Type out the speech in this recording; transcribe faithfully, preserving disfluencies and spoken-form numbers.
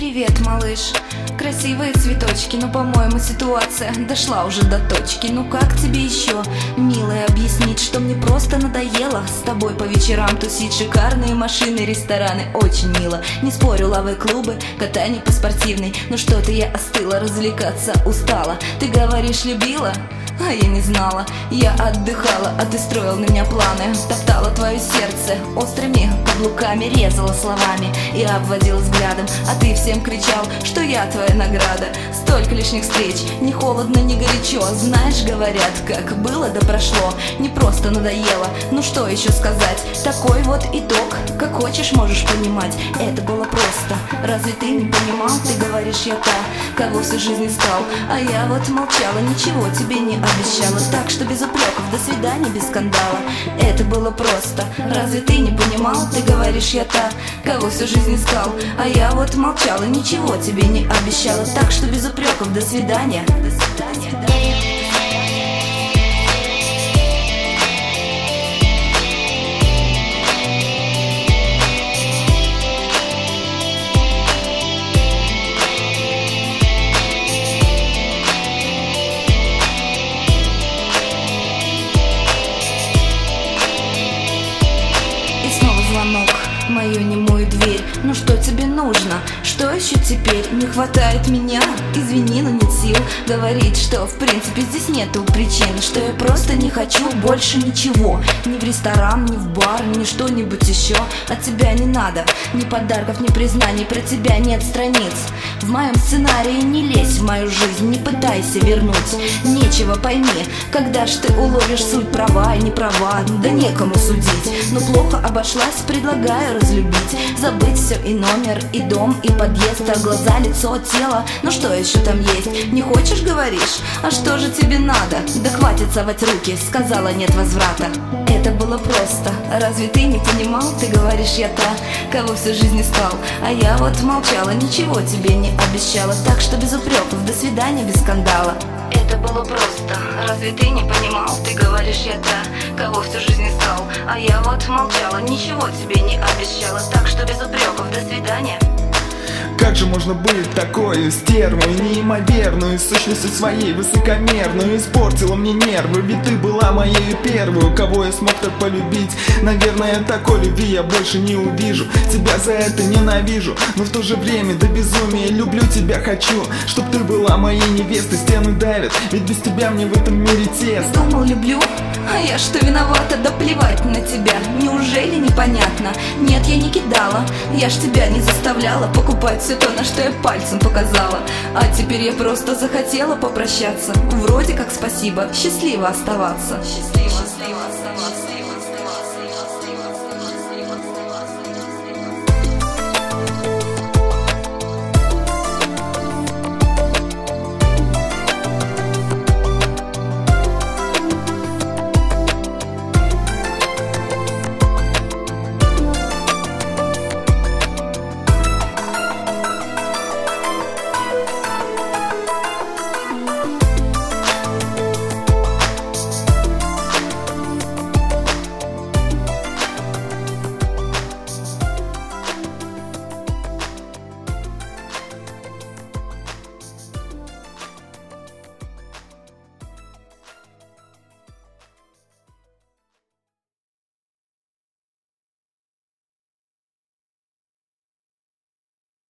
Привет, малыш. Красивые цветочки, но, по-моему, ситуация дошла уже до точки. Ну как тебе еще, милая, объяснить, что мне просто надоело с тобой по вечерам тусить? Шикарные машины, рестораны, очень мило. Не спорю, лавы-клубы, катание по спортивной. Но что-то я остыла, развлекаться устала. Ты говоришь, любила? А я не знала, я отдыхала, а ты строил на меня планы. Топтала твое сердце острыми каблуками, резала словами и обводила взглядом. А ты всем кричал, что я твоя награда. Столько лишних встреч, ни холодно, ни горячо. Знаешь, говорят, как было да прошло. Не просто надоело, ну что еще сказать. Такой вот итог, как хочешь можешь понимать. Это было просто, разве ты не понимал? Ты говоришь, я та, кого всю жизнь искал. А я вот молчала, ничего тебе не обещала. Так что без упреков, до свидания, без скандала. Это было просто, разве ты не понимал? Ты говоришь, я та, кого всю жизнь искал. А я вот молчала, ничего тебе не обещала. Так что без упреков, до свидания. До свидания. Звонок в мою немую дверь. Ну что тебе нужно? Что еще теперь? Не хватает меня? Извини, но нет сил говорить, что в принципе здесь нету причин. Что я просто не хочу больше ничего. Ни в ресторан, ни в бар, ни что-нибудь еще. От тебя не надо ни подарков, ни признаний. Про тебя нет страниц в моем сценарии. Не лезь в мою жизнь, не пытайся вернуть. Нечего, пойми, когда ж ты уловишь суть, права и не права. Да некому судить, но плохо обошлась. Предлагаю разлюбить, забыть все и номер, и дом, и подъезд. А глаза, лицо, тело, ну что еще там есть? Не хочешь, говоришь? А что же тебе надо? Да хватит совать руки, сказала нет возврата. Это было просто, разве ты не понимал? Ты говоришь, я та, кого всю жизнь искал. А я вот молчала, ничего тебе не обещала. Так что без упреков, до свидания, без скандала. Это было просто, разве ты не понимал? Ты говоришь, я та, кого всю жизнь искал. А я вот молчала, ничего тебе не обещала. Так что без упреков, до свидания. Как же можно быть такой стервой, неимоверную, сущностью своей высокомерную? Испортила мне нервы, ведь ты была моей первой, кого я смог так полюбить. Наверное, такой любви я больше не увижу. Тебя за это ненавижу, но в то же время до безумия люблю тебя, хочу, чтоб ты была моей невестой. Стены давят, ведь без тебя мне в этом мире тесно. Думал, люблю? А я что виновата? Да плевать на тебя, неужели непонятно? Нет, я не кидала, я ж тебя не заставляла покупать все то, на что я пальцем показала. А теперь я просто захотела попрощаться. Вроде как спасибо, счастливо оставаться. Счастливо, счастливо оставаться.